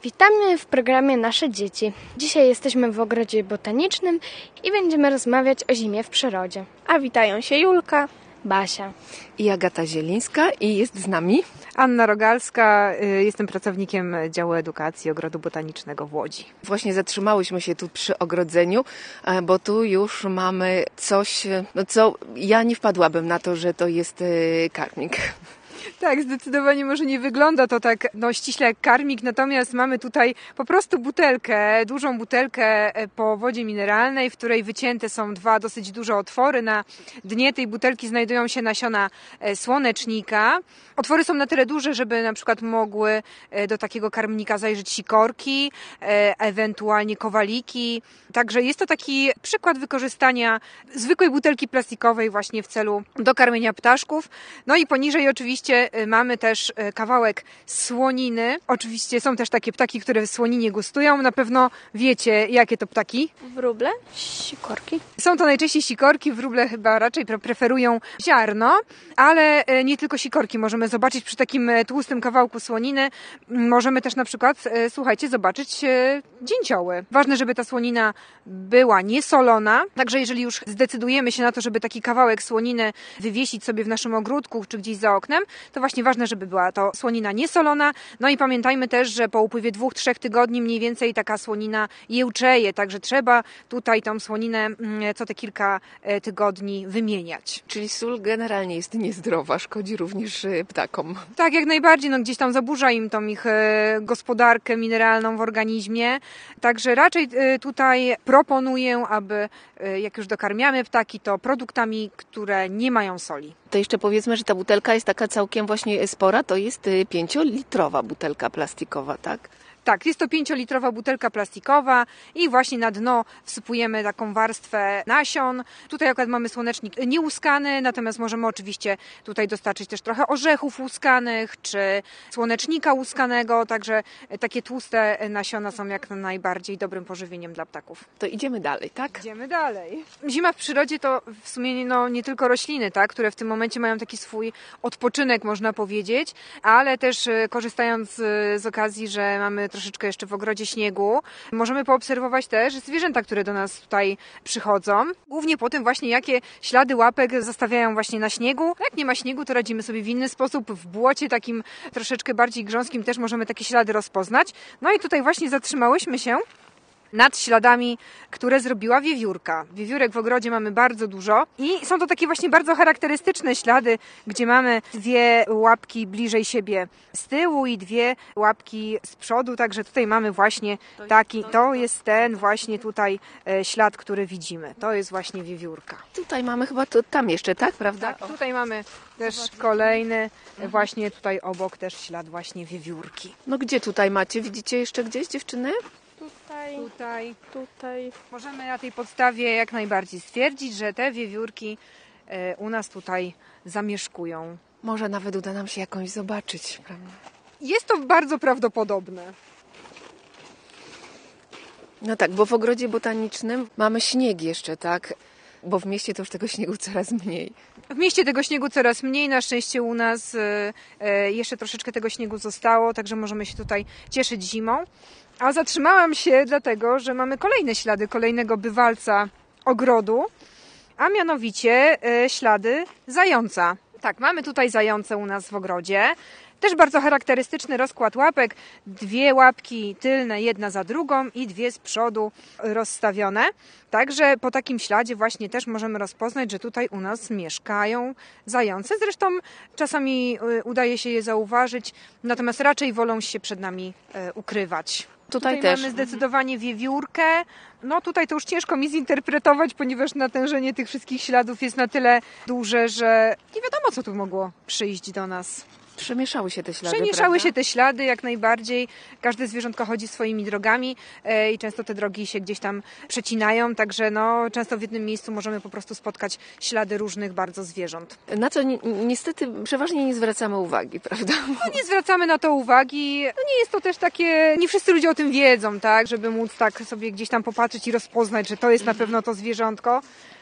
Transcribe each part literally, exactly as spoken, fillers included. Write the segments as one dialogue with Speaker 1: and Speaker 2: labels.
Speaker 1: Witamy w programie Nasze Dzieci. Dzisiaj jesteśmy w ogrodzie botanicznym i będziemy rozmawiać o zimie w przyrodzie.
Speaker 2: A witają się Julka,
Speaker 1: Basia
Speaker 3: i Agata Zielińska i jest z nami
Speaker 4: Anna Rogalska. Jestem pracownikiem działu edukacji Ogrodu Botanicznego w Łodzi.
Speaker 3: Właśnie zatrzymałyśmy się tu przy ogrodzeniu, bo tu już mamy coś, no co ja nie wpadłabym na to, że to jest karmik.
Speaker 4: Tak, zdecydowanie może nie wygląda to tak no, ściśle jak karmik, natomiast mamy tutaj po prostu butelkę, dużą butelkę po wodzie mineralnej, w której wycięte są dwa dosyć duże otwory. Na dnie tej butelki znajdują się nasiona słonecznika. Otwory są na tyle duże, żeby na przykład mogły do takiego karmnika zajrzeć sikorki, ewentualnie kowaliki. Także jest to taki przykład wykorzystania zwykłej butelki plastikowej właśnie w celu dokarmienia ptaszków. No i poniżej oczywiście mamy też kawałek słoniny. Oczywiście są też takie ptaki, które w słoninie gustują. Na pewno wiecie, jakie to ptaki?
Speaker 2: wróble,
Speaker 1: sikorki.
Speaker 4: Są to najczęściej sikorki, wróble chyba raczej preferują ziarno, ale nie tylko sikorki możemy zobaczyć przy takim tłustym kawałku słoniny. Możemy też na przykład, słuchajcie, zobaczyć dzięcioły. Ważne, żeby ta słonina była niesolona, także jeżeli już zdecydujemy się na to, żeby taki kawałek słoniny wywiesić sobie w naszym ogródku czy gdzieś za oknem, to właśnie ważne, żeby była to słonina niesolona. No i pamiętajmy też, że po upływie dwóch, trzech tygodni mniej więcej taka słonina jełczeje, także trzeba tutaj tą słoninę co te kilka tygodni wymieniać.
Speaker 3: Czyli sól generalnie jest niezdrowa, szkodzi również ptakom.
Speaker 4: Tak, jak najbardziej, no gdzieś tam zaburza im tą ich gospodarkę mineralną w organizmie, także raczej tutaj proponuję, aby jak już dokarmiamy ptaki, to produktami, które nie mają soli.
Speaker 3: To jeszcze powiedzmy, że ta butelka jest taka całkiem właśnie spora, to jest pięciolitrowa butelka plastikowa, tak?
Speaker 4: Tak, jest to pięciolitrowa butelka plastikowa i właśnie na dno wsypujemy taką warstwę nasion. Tutaj akurat mamy słonecznik niełuskany, natomiast możemy oczywiście tutaj dostarczyć też trochę orzechów łuskanych, czy słonecznika łuskanego, także takie tłuste nasiona są jak najbardziej dobrym pożywieniem dla ptaków.
Speaker 3: To idziemy dalej, tak?
Speaker 4: Idziemy dalej. Zima w przyrodzie to w sumie no, nie tylko rośliny, tak, które w tym momencie mają taki swój odpoczynek, można powiedzieć, ale też korzystając z, z okazji, że mamy troszeczkę jeszcze w ogrodzie śniegu, możemy poobserwować też zwierzęta, które do nas tutaj przychodzą. Głównie po tym właśnie, jakie ślady łapek zostawiają właśnie na śniegu. Jak nie ma śniegu, to radzimy sobie w inny sposób. W błocie takim troszeczkę bardziej grząskim też możemy takie ślady rozpoznać. No i tutaj właśnie zatrzymałyśmy się nad śladami, które zrobiła wiewiórka. Wiewiórek w ogrodzie mamy bardzo dużo i są to takie właśnie bardzo charakterystyczne ślady, gdzie mamy dwie łapki bliżej siebie z tyłu i dwie łapki z przodu, także tutaj mamy właśnie taki, to jest ten właśnie tutaj ślad, który widzimy. To jest właśnie wiewiórka.
Speaker 3: Tutaj mamy chyba to tam jeszcze, tak? Prawda?
Speaker 4: Tak, tutaj mamy też kolejny, właśnie tutaj obok też ślad właśnie wiewiórki.
Speaker 3: No gdzie tutaj macie? Widzicie jeszcze gdzieś, dziewczyny?
Speaker 2: tutaj,
Speaker 4: Tutaj,
Speaker 2: tutaj.
Speaker 4: możemy na tej podstawie jak najbardziej stwierdzić, że te wiewiórki u nas tutaj zamieszkują.
Speaker 3: Może nawet uda nam się jakąś zobaczyć, prawda?
Speaker 4: Jest to bardzo prawdopodobne.
Speaker 3: No tak, bo w ogrodzie botanicznym mamy śnieg jeszcze, tak? Bo w mieście to już tego śniegu coraz mniej.
Speaker 4: W mieście tego śniegu coraz mniej, na szczęście u nas jeszcze troszeczkę tego śniegu zostało, także możemy się tutaj cieszyć zimą. A zatrzymałam się dlatego, że mamy kolejne ślady kolejnego bywalca ogrodu, a mianowicie ślady zająca. Tak, mamy tutaj zające u nas w ogrodzie. Też bardzo charakterystyczny rozkład łapek. Dwie łapki tylne, jedna za drugą i dwie z przodu rozstawione. Także po takim śladzie właśnie też możemy rozpoznać, że tutaj u nas mieszkają zające. Zresztą czasami udaje się je zauważyć, natomiast raczej wolą się przed nami ukrywać.
Speaker 3: Tutaj,
Speaker 4: tutaj
Speaker 3: też.
Speaker 4: mamy zdecydowanie wiewiórkę. No tutaj to już ciężko mi zinterpretować, ponieważ natężenie tych wszystkich śladów jest na tyle duże, że nie wiadomo, co tu mogło przyjść do nas.
Speaker 3: Przemieszały się te ślady,
Speaker 4: Przemieszały
Speaker 3: prawda?
Speaker 4: się te ślady jak najbardziej. Każde zwierzątko chodzi swoimi drogami e, i często te drogi się gdzieś tam przecinają, także no, często w jednym miejscu możemy po prostu spotkać ślady różnych bardzo zwierząt.
Speaker 3: Na co ni- niestety przeważnie nie zwracamy uwagi, prawda?
Speaker 4: No, nie zwracamy na to uwagi. No, nie jest to też takie, nie wszyscy ludzie o tym wiedzą, tak, żeby móc tak sobie gdzieś tam popatrzeć i rozpoznać, że to jest na pewno to zwierzątko.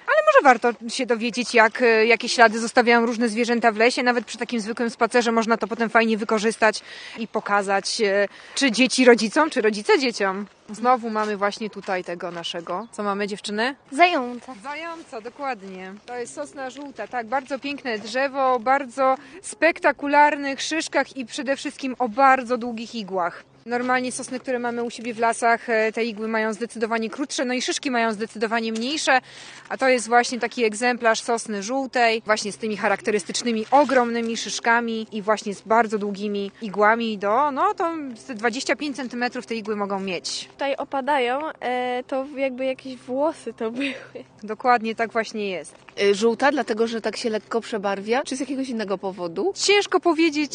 Speaker 4: Może warto się dowiedzieć, jak, jakie ślady zostawiają różne zwierzęta w lesie. Nawet przy takim zwykłym spacerze można to potem fajnie wykorzystać i pokazać, czy dzieci rodzicom, czy rodzice dzieciom. Znowu mamy właśnie tutaj tego naszego. Co mamy, dziewczyny?
Speaker 1: Zająca.
Speaker 4: Zająca, dokładnie. To jest sosna żółta, tak, bardzo piękne drzewo, o bardzo spektakularnych szyszkach i przede wszystkim o bardzo długich igłach. Normalnie sosny, które mamy u siebie w lasach, te igły mają zdecydowanie krótsze, no i szyszki mają zdecydowanie mniejsze, a to jest właśnie taki egzemplarz sosny żółtej, właśnie z tymi charakterystycznymi, ogromnymi szyszkami i właśnie z bardzo długimi igłami do, no to dwadzieścia pięć centymetrów te igły mogą mieć.
Speaker 2: Tutaj opadają, e, to jakby jakieś włosy to były.
Speaker 4: Dokładnie tak właśnie jest.
Speaker 3: Żółta, dlatego że tak się lekko przebarwia, czy z jakiegoś innego powodu?
Speaker 4: Ciężko powiedzieć,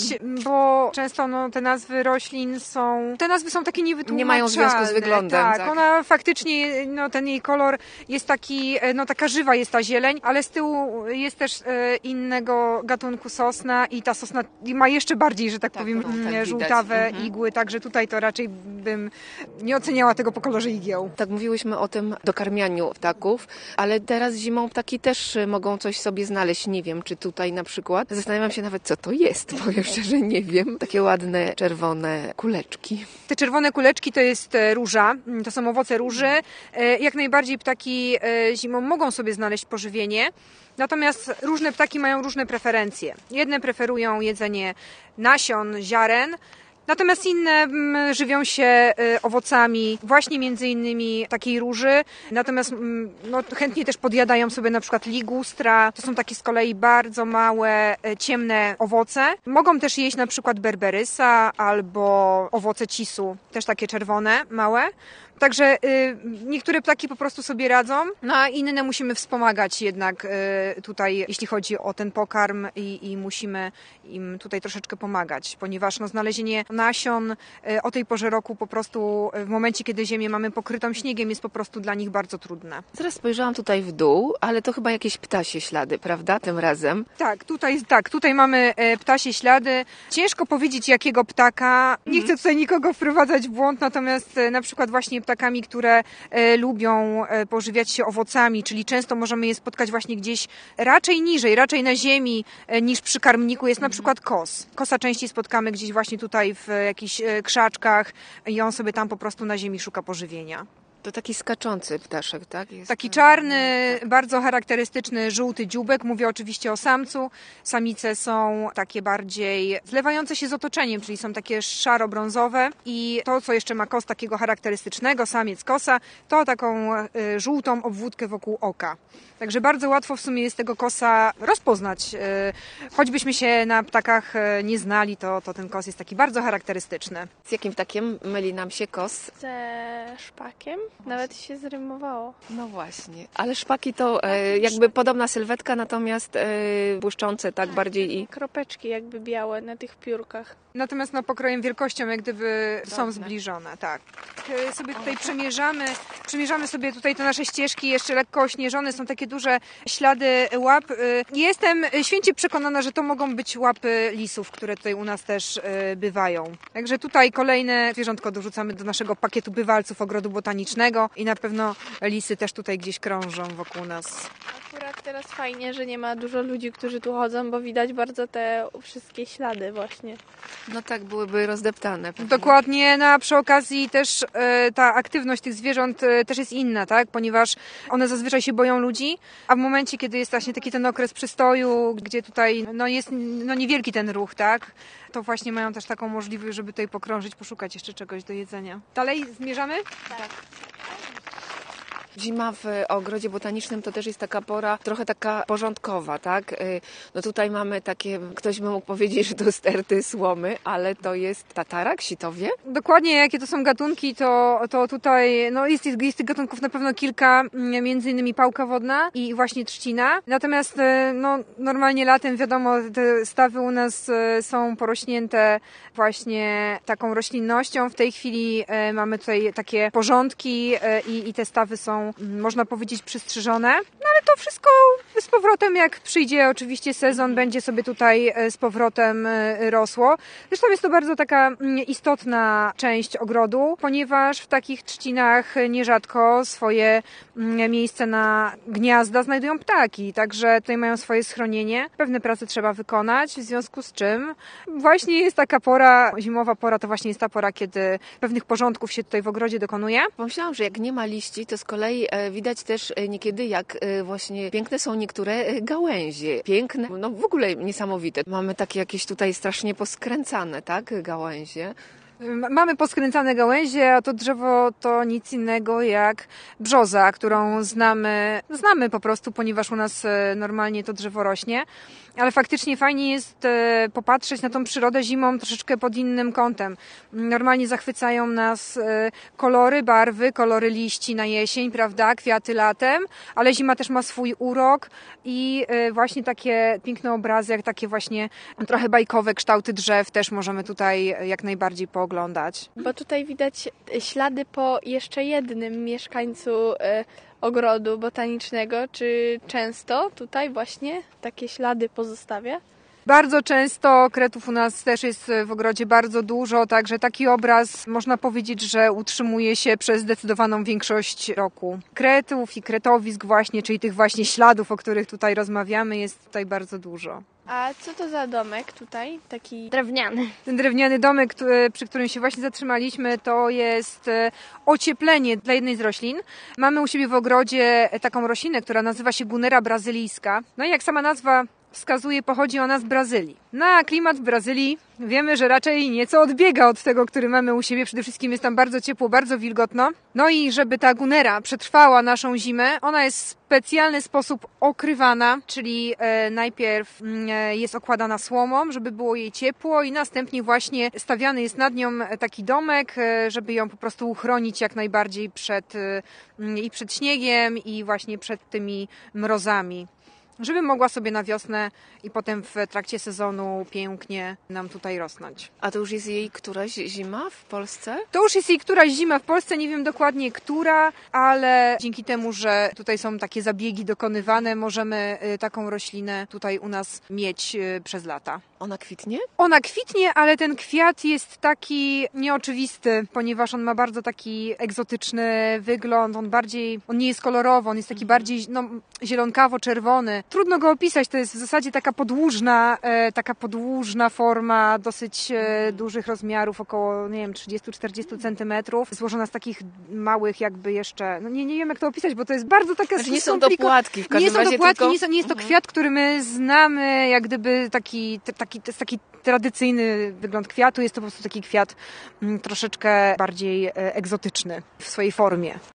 Speaker 4: bo często no, te nazwy roślin są Te nazwy są takie niewytłumaczalne.
Speaker 3: Nie mają związku z wyglądem.
Speaker 4: Tak,
Speaker 3: tak.
Speaker 4: Ona faktycznie, no, ten jej kolor jest taki, no taka żywa jest ta zieleń, ale z tyłu jest też e, innego gatunku sosna i ta sosna ma jeszcze bardziej, że tak, tak powiem, tak żółtawe mhm. igły, także tutaj to raczej bym nie oceniała tego po kolorze igieł.
Speaker 3: Tak, mówiłyśmy o tym dokarmianiu ptaków, ale teraz zimą ptaki też mogą coś sobie znaleźć. Nie wiem, czy tutaj na przykład. Zastanawiam się nawet, co to jest. Powiem szczerze, nie wiem. Takie ładne, czerwone kuleczki.
Speaker 4: Te czerwone kuleczki to jest róża, to są owoce róży. Jak najbardziej ptaki zimą mogą sobie znaleźć pożywienie, natomiast różne ptaki mają różne preferencje. Jedne preferują jedzenie nasion, ziaren, natomiast inne żywią się owocami właśnie między innymi takiej róży, natomiast no, chętnie też podjadają sobie na przykład ligustra. To są takie z kolei bardzo małe, ciemne owoce. Mogą też jeść na przykład berberysa albo owoce cisu, też takie czerwone, małe. Także y, niektóre ptaki po prostu sobie radzą, no a inne musimy wspomagać jednak y, tutaj, jeśli chodzi o ten pokarm i, i musimy im tutaj troszeczkę pomagać, ponieważ no, znalezienie nasion y, o tej porze roku po prostu w momencie, kiedy ziemię mamy pokrytą śniegiem, jest po prostu dla nich bardzo trudne.
Speaker 3: Zaraz spojrzałam tutaj w dół, ale to chyba jakieś ptasie ślady, prawda, tym razem?
Speaker 4: Tak, tutaj, tak, tutaj mamy ptasie ślady. Ciężko powiedzieć, jakiego ptaka. Nie chcę tutaj nikogo wprowadzać w błąd, natomiast na przykład właśnie ptakami, które e, lubią e, pożywiać się owocami, czyli często możemy je spotkać właśnie gdzieś raczej niżej, raczej na ziemi e, niż przy karmniku, jest na przykład kos. Kosa częściej spotkamy gdzieś właśnie tutaj w e, jakichś e, krzaczkach i on sobie tam po prostu na ziemi szuka pożywienia.
Speaker 3: To taki skaczący ptaszek, tak? Jest
Speaker 4: taki czarny, tak. Bardzo charakterystyczny żółty dzióbek. Mówię oczywiście o samcu. Samice są takie bardziej zlewające się z otoczeniem, czyli są takie szaro-brązowe. I to, co jeszcze ma kos takiego charakterystycznego, samiec kosa, to taką y, żółtą obwódkę wokół oka. Także bardzo łatwo w sumie jest tego kosa rozpoznać. Y, choćbyśmy się na ptakach y, nie znali, to, to ten kos jest taki bardzo charakterystyczny.
Speaker 3: Z jakim ptakiem myli nam się kos?
Speaker 2: Ze szpakiem. Nawet się zrymowało.
Speaker 3: No właśnie. Ale szpaki to e, jakby podobna sylwetka, natomiast e, błyszczące tak bardziej i...
Speaker 2: Kropeczki jakby białe na tych piórkach.
Speaker 4: Natomiast no, pokrojem, wielkością jak gdyby
Speaker 3: Dobrze.
Speaker 4: są zbliżone, tak. Jak sobie tutaj przemierzamy, przemierzamy sobie tutaj te nasze ścieżki, jeszcze lekko ośnieżone, są takie duże ślady łap. Jestem święcie przekonana, że to mogą być łapy lisów, które tutaj u nas też bywają. Także tutaj kolejne zwierzątko dorzucamy do naszego pakietu bywalców ogrodu botanicznego i na pewno lisy też tutaj gdzieś krążą wokół nas.
Speaker 2: Akurat teraz fajnie, że nie ma dużo ludzi, którzy tu chodzą, bo widać bardzo te wszystkie ślady właśnie.
Speaker 3: No tak, byłyby rozdeptane. Pewnie.
Speaker 4: Dokładnie, no a przy okazji też e, ta aktywność tych zwierząt e, też jest inna, tak? Ponieważ one zazwyczaj się boją ludzi, a w momencie, kiedy jest właśnie taki ten okres przystoju, gdzie tutaj no jest no niewielki ten ruch, tak? To właśnie mają też taką możliwość, żeby tutaj pokrążyć, poszukać jeszcze czegoś do jedzenia. Dalej zmierzamy?
Speaker 2: Tak.
Speaker 3: Zima w ogrodzie botanicznym to też jest taka pora trochę taka porządkowa, tak? No tutaj mamy takie, ktoś by mógł powiedzieć, że to sterty słomy, ale to jest tatarak, sitowie?
Speaker 4: Dokładnie, jakie to są gatunki, to, to tutaj no jest, jest tych gatunków na pewno kilka, między innymi pałka wodna i właśnie trzcina. Natomiast no, normalnie latem, wiadomo, te stawy u nas są porośnięte właśnie taką roślinnością. W tej chwili mamy tutaj takie porządki i, i te stawy są są, można powiedzieć, przystrzyżone. No ale to wszystko z powrotem, jak przyjdzie oczywiście sezon, będzie sobie tutaj z powrotem rosło. Zresztą jest to bardzo taka istotna część ogrodu, ponieważ w takich trzcinach nierzadko swoje miejsce na gniazda znajdują ptaki, także tutaj mają swoje schronienie. Pewne prace trzeba wykonać, w związku z czym właśnie jest taka pora, zimowa pora, to właśnie jest ta pora, kiedy pewnych porządków się tutaj w ogrodzie dokonuje.
Speaker 3: Pomyślałam, że jak nie ma liści, to z kolei widać też niekiedy, jak właśnie piękne są niektóre gałęzie. Piękne, no w ogóle niesamowite. Mamy takie jakieś tutaj strasznie poskręcane, tak, gałęzie.
Speaker 4: Mamy poskręcane gałęzie, a to drzewo to nic innego jak brzoza, którą znamy, znamy po prostu, ponieważ u nas normalnie to drzewo rośnie. Ale faktycznie fajnie jest popatrzeć na tą przyrodę zimą troszeczkę pod innym kątem. Normalnie zachwycają nas kolory, barwy, kolory liści na jesień, prawda, kwiaty latem, ale zima też ma swój urok i właśnie takie piękne obrazy, jak takie właśnie trochę bajkowe kształty drzew też możemy tutaj jak najbardziej pooglądać.
Speaker 2: Bo tutaj widać ślady po jeszcze jednym mieszkańcu ogrodu botanicznego. Czy często tutaj właśnie takie ślady pozostawia?
Speaker 4: Bardzo często kretów u nas też jest w ogrodzie bardzo dużo, także taki obraz można powiedzieć, że utrzymuje się przez zdecydowaną większość roku. Kretów i kretowisk właśnie, czyli tych właśnie śladów, o których tutaj rozmawiamy, jest tutaj bardzo dużo.
Speaker 2: A co to za domek tutaj? Taki
Speaker 1: Drewniany.
Speaker 4: Ten drewniany domek, przy którym się właśnie zatrzymaliśmy, to jest ocieplenie dla jednej z roślin. Mamy u siebie w ogrodzie taką roślinę, która nazywa się Gunera brazylijska. No i jak sama nazwa wskazuje, pochodzi ona z Brazylii. Na klimat w Brazylii wiemy, że raczej nieco odbiega od tego, który mamy u siebie. Przede wszystkim jest tam bardzo ciepło, bardzo wilgotno. No i żeby ta gunera przetrwała naszą zimę, ona jest w specjalny sposób okrywana, czyli e, najpierw e, jest okładana słomą, żeby było jej ciepło i następnie właśnie stawiany jest nad nią taki domek, e, żeby ją po prostu uchronić jak najbardziej przed, e, i przed śniegiem i właśnie przed tymi mrozami, żeby mogła sobie na wiosnę i potem w trakcie sezonu pięknie nam tutaj rosnąć.
Speaker 3: A to już jest jej któraś zima w Polsce?
Speaker 4: To już jest jej któraś zima w Polsce, nie wiem dokładnie która, ale dzięki temu, że tutaj są takie zabiegi dokonywane, możemy taką roślinę tutaj u nas mieć przez lata.
Speaker 3: Ona kwitnie?
Speaker 4: Ona kwitnie, ale ten kwiat jest taki nieoczywisty, ponieważ on ma bardzo taki egzotyczny wygląd, on bardziej, on nie jest kolorowy, on jest taki bardziej no, zielonkawo-czerwony. Trudno go opisać, to jest w zasadzie taka podłużna, e, taka podłużna forma dosyć e, dużych rozmiarów, około, nie wiem, trzydzieści do czterdziestu centymetrów, złożona z takich małych jakby jeszcze, no nie, nie wiem jak to opisać, bo to jest bardzo taka
Speaker 3: znaczy, nie są dopłatki w każdym
Speaker 4: nie są
Speaker 3: razie,
Speaker 4: dopłatki,
Speaker 3: tylko...
Speaker 4: nie, są, nie jest to kwiat, który my znamy, jak gdyby taki, taki, to jest taki tradycyjny wygląd kwiatu, jest to po prostu taki kwiat m, troszeczkę bardziej e, egzotyczny w swojej formie.